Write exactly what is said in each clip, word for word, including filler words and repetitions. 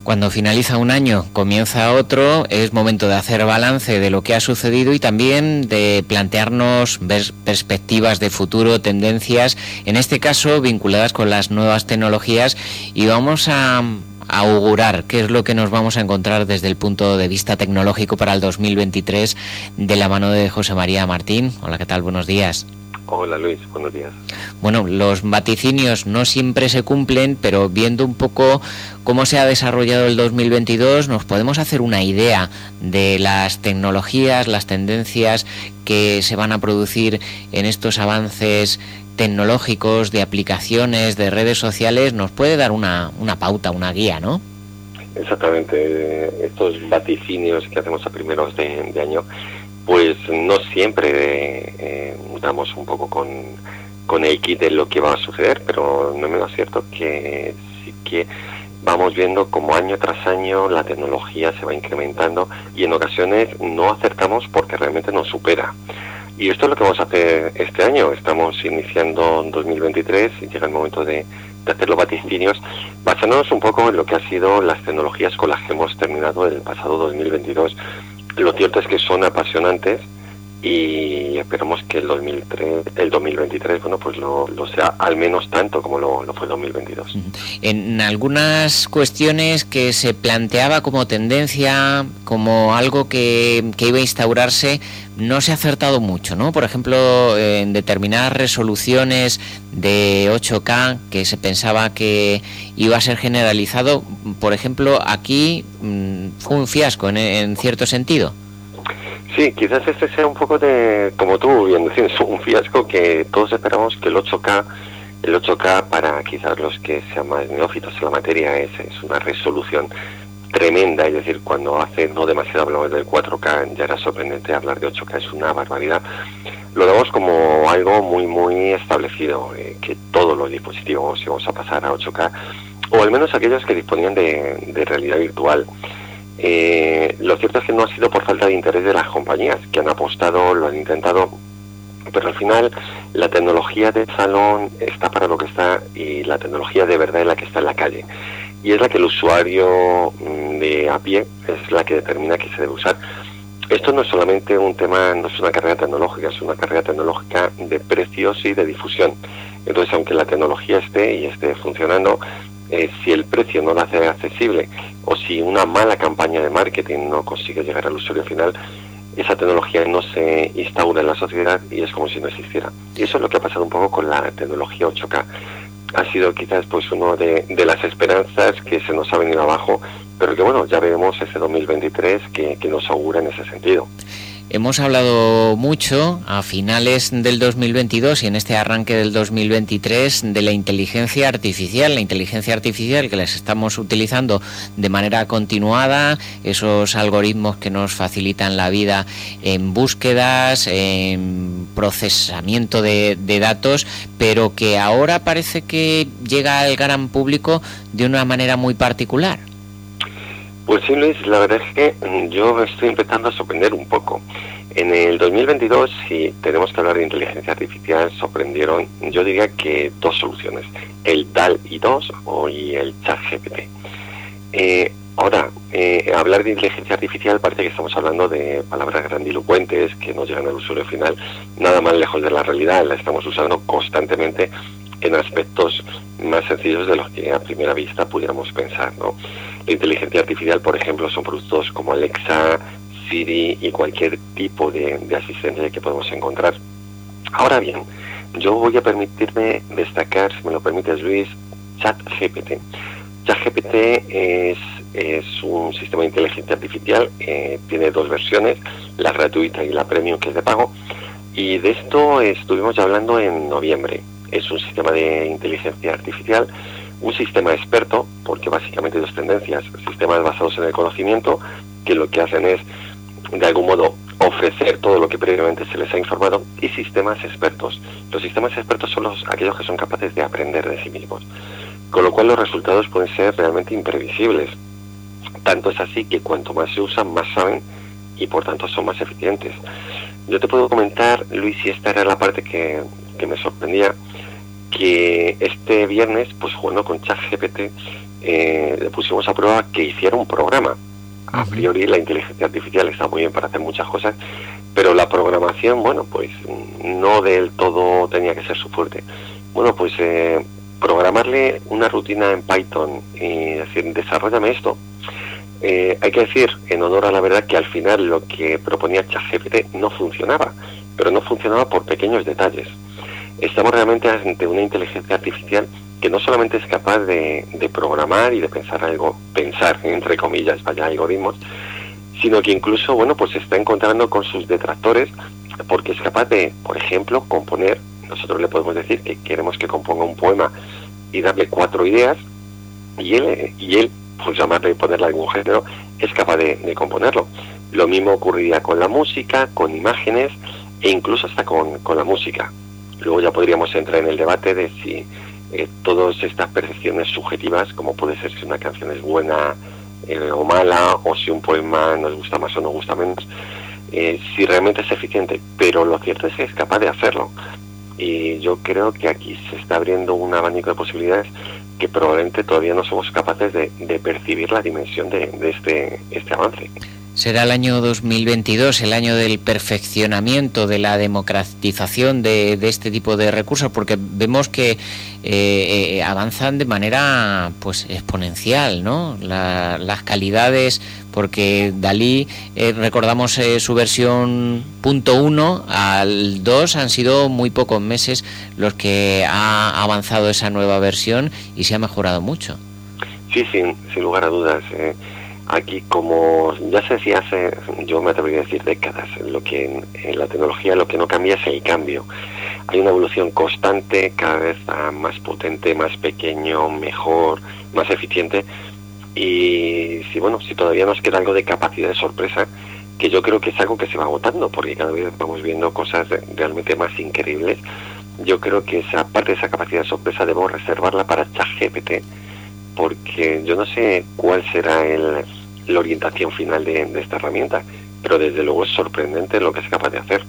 Cuando finaliza un año, comienza otro, es momento de hacer balance de lo que ha sucedido y también de plantearnos perspectivas de futuro, tendencias, en este caso vinculadas con las nuevas tecnologías, y vamos a augurar qué es lo que nos vamos a encontrar desde el punto de vista tecnológico para el dos mil veintitrés de la mano de José María Martín. Hola, ¿qué tal? Buenos días. Hola Luis, buenos días. Bueno, los vaticinios no siempre se cumplen, pero viendo un poco cómo se ha desarrollado el dos mil veintidós, nos podemos hacer una idea de las tecnologías, las tendencias que se van a producir en estos avances tecnológicos, de aplicaciones, de redes sociales. Nos puede dar una, una pauta, una guía, ¿no? Exactamente, estos vaticinios que hacemos a primeros de, de año, pues no siempre eh, damos un poco con, con el kit de lo que va a suceder, pero no es menos cierto que sí que vamos viendo como año tras año la tecnología se va incrementando y en ocasiones no acertamos porque realmente nos supera. Y esto es lo que vamos a hacer este año. Estamos iniciando dos mil veintitrés y llega el momento de, de hacer los vaticinios, basándonos un poco en lo que han sido las tecnologías con las que hemos terminado el pasado dos mil veintidós. Lo cierto es que son apasionantes y esperamos que el dos mil tres, el dos mil veintitrés, bueno, pues lo, lo sea al menos tanto como lo, lo fue el dos mil veintidós. En algunas cuestiones que se planteaba como tendencia, como algo que, que iba a instaurarse, no se ha acertado mucho, ¿no? Por ejemplo, en determinadas resoluciones de ocho K que se pensaba que iba a ser generalizado, por ejemplo, aquí mmm, fue un fiasco en, en cierto sentido. Sí, quizás este sea un poco de, como tú bien decías, un fiasco que todos esperamos que el ocho K, el ocho K para quizás los que sean más neófitos en la materia es, es una resolución tremenda, es decir, cuando hace no demasiado hablamos del cuatro K, ya era sorprendente hablar de ocho K, es una barbaridad. Lo damos como algo muy muy establecido, eh, que todos los dispositivos íbamos a pasar a ocho K, o al menos aquellos que disponían de, de realidad virtual. Eh, lo cierto es que no ha sido por falta de interés de las compañías, que han apostado, lo han intentado, pero al final la tecnología de salón está para lo que está y la tecnología de verdad es la que está en la calle. Y es la que el usuario de a pie es la que determina qué se debe usar. Esto no es solamente un tema, no es una carrera tecnológica, es una carrera tecnológica de precios y de difusión. Entonces, aunque la tecnología esté y esté funcionando, eh, si el precio no lo hace accesible o si una mala campaña de marketing no consigue llegar al usuario final, esa tecnología no se instaura en la sociedad y es como si no existiera. Y eso es lo que ha pasado un poco con la tecnología ocho K. Ha sido quizás pues uno de, de las esperanzas que se nos ha venido abajo, pero que bueno, ya veremos ese dos mil veintitrés que, que nos augura en ese sentido. Hemos hablado mucho a finales del dos mil veintidós y en este arranque del dos mil veintitrés de la inteligencia artificial, la inteligencia artificial que las estamos utilizando de manera continuada, esos algoritmos que nos facilitan la vida en búsquedas, en procesamiento de, de datos, pero que ahora parece que llega al gran público de una manera muy particular. Pues sí, Luis, la verdad es que yo estoy empezando a sorprender un poco. En el dos mil veintidós, si tenemos que hablar de inteligencia artificial, sorprendieron, yo diría que dos soluciones, el D A L L E dos o y el ChatGPT. Eh, ahora, eh, hablar de inteligencia artificial parece que estamos hablando de palabras grandilocuentes que no llegan al usuario final, nada más lejos de la realidad, la estamos usando constantemente en aspectos más sencillos de los que a primera vista pudiéramos pensar, ¿no? La inteligencia artificial, por ejemplo, son productos como Alexa, Siri y cualquier tipo de, de asistencia que podemos encontrar. Ahora bien, yo voy a permitirme destacar, si me lo permites Luis, ChatGPT. ChatGPT es, es un sistema de inteligencia artificial, eh, tiene dos versiones, la gratuita y la premium, que es de pago, y de esto estuvimos ya hablando en noviembre. Es un sistema de inteligencia artificial, un sistema experto, porque básicamente hay dos tendencias, sistemas basados en el conocimiento, que lo que hacen es, de algún modo, ofrecer todo lo que previamente se les ha informado, y sistemas expertos. Los sistemas expertos son los aquellos que son capaces de aprender de sí mismos, con lo cual los resultados pueden ser realmente imprevisibles. Tanto es así que cuanto más se usan, más saben, y por tanto son más eficientes. Yo te puedo comentar, Luis, y esta era la parte que, que me sorprendía, que este viernes, pues jugando con ChatGPT, eh, le pusimos a prueba que hiciera un programa. A priori la inteligencia artificial está muy bien para hacer muchas cosas, pero la programación, bueno, pues no del todo tenía que ser su fuerte. Bueno, pues eh, programarle una rutina en Python y decir, desarróllame esto. Eh, hay que decir, en honor a la verdad, que al final lo que proponía ChatGPT no funcionaba, pero no funcionaba por pequeños detalles. Estamos realmente ante una inteligencia artificial que no solamente es capaz de, de programar y de pensar algo, pensar, entre comillas, vaya algoritmos, sino que incluso, bueno, pues se está encontrando con sus detractores, porque es capaz de, por ejemplo, componer. Nosotros le podemos decir que queremos que componga un poema y darle cuatro ideas, y él, y él pues llamarle y ponerle algún género, es capaz de, de componerlo. Lo mismo ocurriría con la música, con imágenes e incluso hasta con, con la música. Luego ya podríamos entrar en el debate de si eh, todas estas percepciones subjetivas, como puede ser si una canción es buena eh, o mala, o si un poema nos gusta más o nos gusta menos, eh, si realmente es eficiente. Pero lo cierto es que es capaz de hacerlo. Y yo creo que aquí se está abriendo un abanico de posibilidades que probablemente todavía no somos capaces de, de percibir la dimensión de, de este, este avance. Será el año dos mil veintidós el año del perfeccionamiento, de la democratización de, de este tipo de recursos, porque vemos que eh, eh, avanzan de manera pues exponencial, ¿no? La, las calidades, porque Dalí, eh, recordamos eh, su versión punto uno, al dos han sido muy pocos meses los que ha avanzado esa nueva versión y se ha mejorado mucho. Sí, sin, sin lugar a dudas. Eh. Aquí, como ya se decía hace, yo me atrevería a decir décadas, lo que en, en la tecnología lo que no cambia es el cambio. Hay una evolución constante, cada vez más potente, más pequeño, mejor, más eficiente. Y si bueno, si todavía nos queda algo de capacidad de sorpresa, que yo creo que es algo que se va agotando, porque cada vez vamos viendo cosas realmente más increíbles. Yo creo que esa parte de esa capacidad de sorpresa debemos reservarla para ChatGPT, porque yo no sé cuál será el, la orientación final de, de esta herramienta, pero desde luego es sorprendente lo que es capaz de hacer.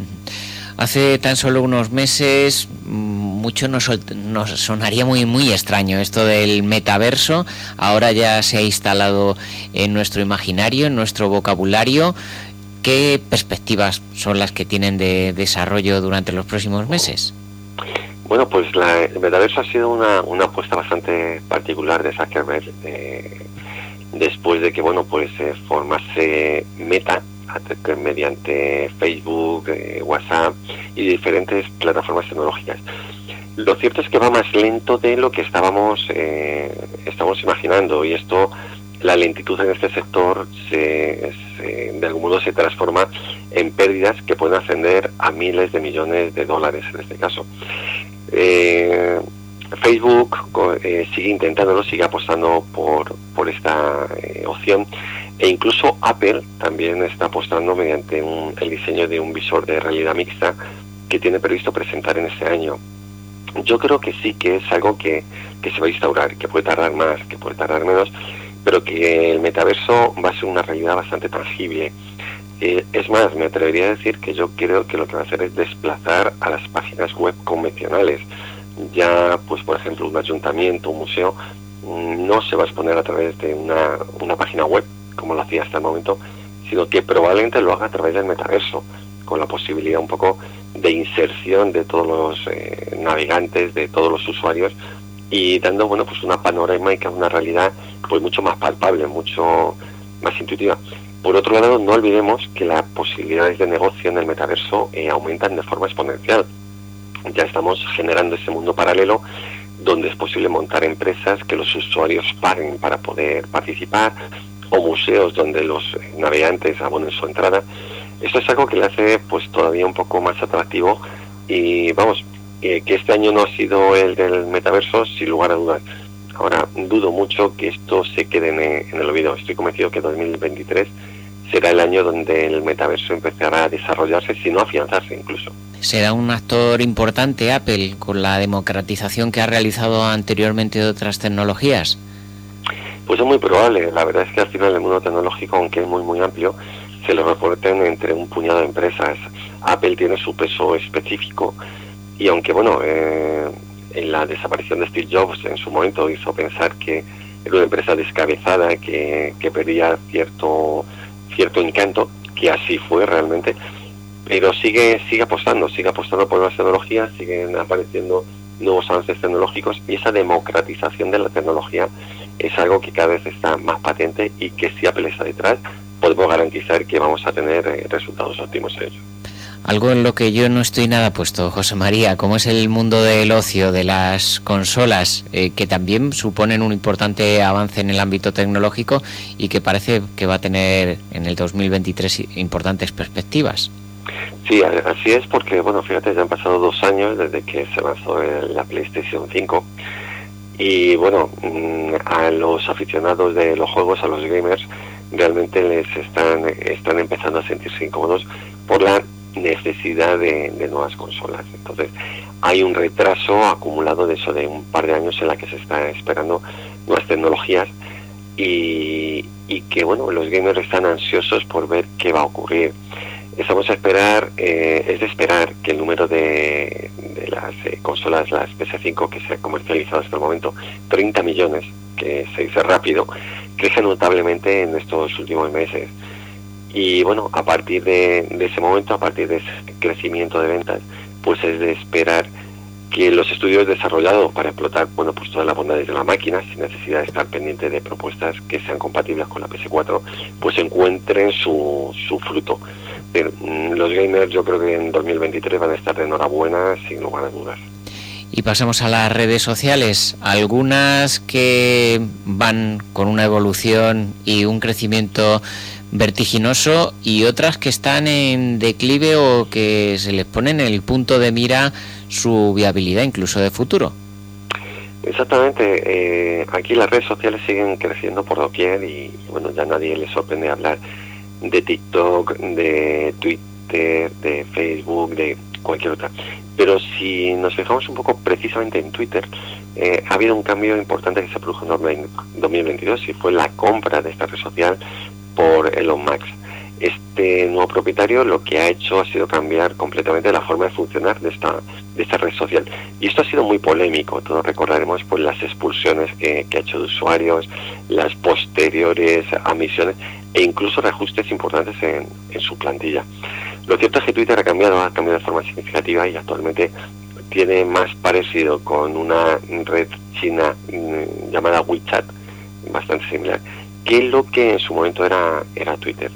Hace tan solo unos meses mucho nos, nos sonaría muy muy extraño esto del metaverso. Ahora ya se ha instalado en nuestro imaginario, en nuestro vocabulario. ¿Qué perspectivas son las que tienen de desarrollo durante los próximos meses? Bueno, pues la, el metaverso ha sido una, una apuesta bastante particular de Zuckerberg, eh, después de que, bueno, pues eh, formase Meta mediante Facebook, eh, WhatsApp y diferentes plataformas tecnológicas. Lo cierto es que va más lento de lo que estábamos, eh, estamos imaginando, y esto, la lentitud en este sector, se, se, de algún modo se transforma en pérdidas que pueden ascender a miles de millones de dólares en este caso. Eh, Facebook eh, sigue intentándolo, sigue apostando por, por esta eh, opción, e incluso Apple también está apostando mediante un, el diseño de un visor de realidad mixta que tiene previsto presentar en este año. Yo creo que sí que es algo que, que se va a instaurar, que puede tardar más, que puede tardar menos, pero que el metaverso va a ser una realidad bastante tangible. Eh, es más, me atrevería a decir que yo creo que lo que va a hacer es desplazar a las páginas web convencionales. Ya, pues por ejemplo, un ayuntamiento, un museo, no se va a exponer a través de una, una página web, como lo hacía hasta el momento, sino que probablemente lo haga a través del metaverso, con la posibilidad un poco de inserción de todos los eh, navegantes, de todos los usuarios, y dando, bueno, pues una panorámica, una realidad pues mucho más palpable, mucho más intuitiva. Por otro lado, no olvidemos que las posibilidades de negocio en el metaverso eh, aumentan de forma exponencial. Ya estamos generando ese mundo paralelo donde es posible montar empresas que los usuarios paguen para poder participar, o museos donde los navegantes abonen su entrada. Esto es algo que le hace pues todavía un poco más atractivo, y vamos, eh, que este año no ha sido el del metaverso, sin lugar a dudas. Ahora, dudo mucho que esto se quede en, en el olvido. Estoy convencido que dos mil veintitrés será el año donde el metaverso empezará a desarrollarse, si no a afianzarse incluso. ¿Será un actor importante Apple con la democratización que ha realizado anteriormente de otras tecnologías? Pues es muy probable. La verdad es que al final el mundo tecnológico, aunque es muy muy amplio, se lo reparten entre un puñado de empresas. Apple tiene su peso específico, y aunque bueno, eh, en la desaparición de Steve Jobs en su momento hizo pensar que era una empresa descabezada que, que perdía cierto cierto encanto, que así fue realmente, pero sigue sigue apostando, sigue apostando por nuevas tecnologías, siguen apareciendo nuevos avances tecnológicos, y esa democratización de la tecnología es algo que cada vez está más patente, y que si Apple está detrás, podemos garantizar que vamos a tener eh, resultados óptimos en ello. Algo en lo que yo no estoy nada puesto, José María, como es el mundo del ocio, de las consolas, eh, que también suponen un importante avance en el ámbito tecnológico y que parece que va a tener en el dos mil veintitrés importantes perspectivas. Sí, así es, porque, bueno, fíjate, ya han pasado dos años desde que se lanzó la PlayStation cinco, y, bueno, a los aficionados de los juegos, a los gamers, realmente les están, están empezando a sentirse incómodos por la necesidad de, de nuevas consolas. Entonces hay un retraso acumulado de eso de un par de años en la que se está esperando nuevas tecnologías, y, y que, bueno, los gamers están ansiosos por ver qué va a ocurrir. Estamos a esperar, eh, es de esperar que el número de, de las eh, consolas, las P S cinco que se han comercializado hasta el momento, treinta millones, que se dice rápido, crece notablemente en estos últimos meses. Y, bueno, a partir de, de ese momento, a partir de ese crecimiento de ventas, pues es de esperar que los estudios desarrollados para explotar, bueno, pues todas las bondades de la máquina, sin necesidad de estar pendiente de propuestas que sean compatibles con la P S cuatro, pues encuentren su, su fruto. Pero, mmm, los gamers, yo creo que en dos mil veintitrés van a estar de enhorabuena, sin lugar a dudas. Y pasamos a las redes sociales, algunas que van con una evolución y un crecimiento vertiginoso, y otras que están en declive o que se les pone en el punto de mira su viabilidad incluso de futuro. Exactamente, eh, aquí las redes sociales siguen creciendo por doquier, y, bueno, ya a nadie le sorprende hablar de TikTok, de Twitter, de Facebook, de cualquier otra. Pero si nos fijamos un poco precisamente en Twitter, eh, ha habido un cambio importante que se produjo en dos mil veintidós, y fue la compra de esta red social por Elon Musk. Este nuevo propietario lo que ha hecho ha sido cambiar completamente la forma de funcionar de esta de esta red social, y esto ha sido muy polémico. Todos recordaremos pues las expulsiones que, que ha hecho de usuarios, las posteriores admisiones e incluso reajustes importantes en, en su plantilla. Lo cierto es que Twitter ha cambiado, ha cambiado de forma significativa, y actualmente tiene más parecido con una red china mmm, llamada WeChat, bastante similar, que lo que en su momento era era Twitter.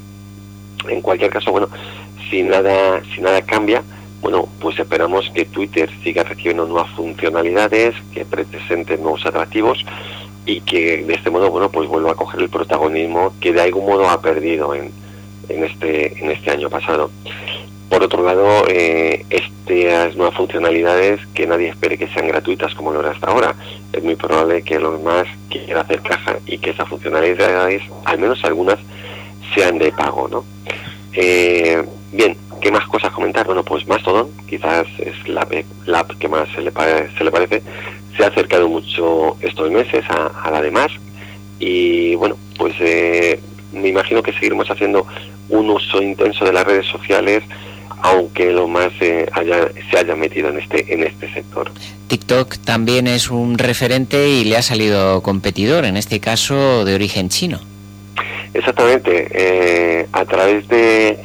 En cualquier caso, bueno, si nada si nada cambia, bueno, pues esperamos que Twitter siga recibiendo nuevas funcionalidades, que presente nuevos atractivos, y que de este modo, bueno, pues vuelva a coger el protagonismo que de algún modo ha perdido en, en este en este año pasado. Por otro lado, eh, estas nuevas funcionalidades, que nadie espere que sean gratuitas como lo era hasta ahora. Es muy probable que los más quiera hacer caja, y que esas funcionalidades, al menos algunas, sean de pago, ¿no? Eh, bien, ¿qué más cosas comentar? Bueno, pues Mastodon, quizás es la, la app que más se le, pare, se le parece. Se ha acercado mucho estos meses a, a la demás, y, bueno, pues eh, me imagino que seguiremos haciendo un uso intenso de las redes sociales, aunque lo más eh, haya, se haya metido en este en este sector. TikTok también es un referente y le ha salido competidor, en este caso de origen chino. Exactamente, eh, a través de,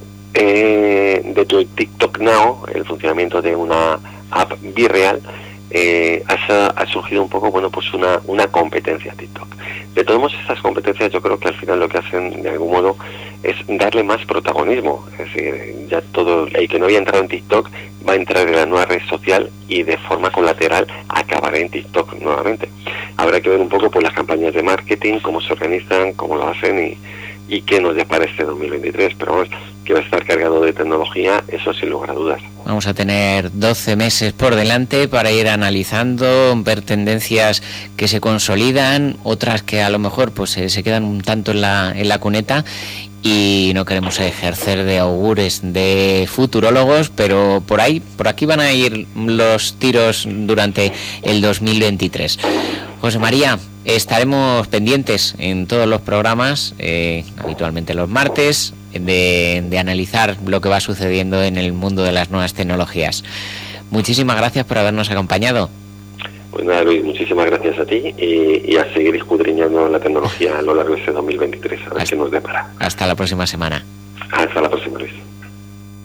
eh, de tu TikTok Now, el funcionamiento de una app virreal, eh, ha, ha surgido un poco, bueno, pues una, una competencia TikTok. De todos modos, estas competencias yo creo que al final lo que hacen de algún modo es darle más protagonismo. Es decir, ya todo el que no había entrado en TikTok va a entrar en la nueva red social, y de forma colateral acabará en TikTok nuevamente. Habrá que ver un poco pues las campañas de marketing, cómo se organizan, cómo lo hacen, y, y qué nos depara este dos mil veintitrés. Pero vamos, que va a estar cargado de tecnología, eso sin lugar a dudas. Vamos a tener doce meses por delante para ir analizando, ver tendencias que se consolidan, otras que a lo mejor pues se, se quedan un tanto en la, en la cuneta, y no queremos ejercer de augures, de futurólogos, pero por ahí, por aquí van a ir los tiros durante el dos mil veintitrés. José María, estaremos pendientes en todos los programas, eh, habitualmente los martes, de, de analizar lo que va sucediendo en el mundo de las nuevas tecnologías. Muchísimas gracias por habernos acompañado. Pues nada, Luis, muchísimas gracias a ti y, y a seguir escudriñando la tecnología a lo largo de este dos mil veintitrés, a ver qué nos depara. Hasta la próxima semana. Hasta la próxima, Luis.